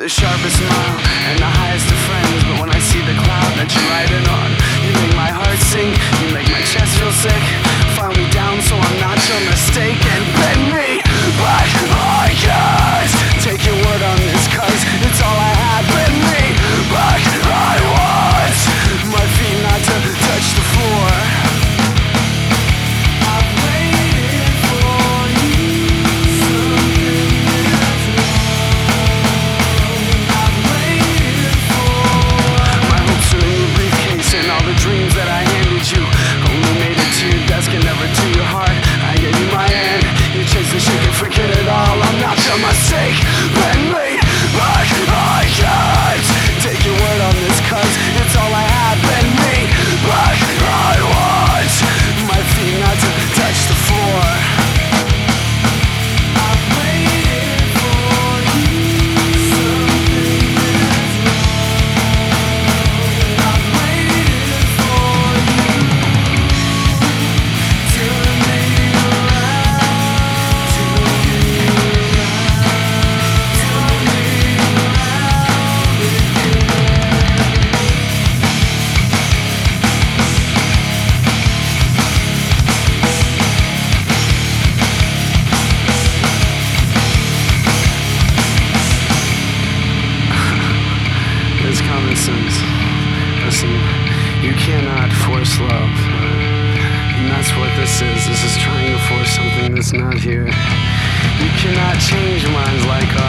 the sharpest smile and the highest of friends. But when I see the cloud that you're riding on, you make my heart sink, you make my chest feel sick. File me down so I'm not your mistake, and bend me back. I can't take your word on this, cause it's all I have. Bend me back. I want my feet not to touch the floor. Dreams that I handed you only made it to your desk and never to your heart. I gave you my hand, you chased the shit and forget it all. I'm not your mistake. Bend me back. I can't take your word on this, cause it's all I have. Bend me back. I want my feet not to touch the floor. It's common sense. Listen, you cannot force love. And that's what this is. This is trying to force something that's not here. You cannot change minds like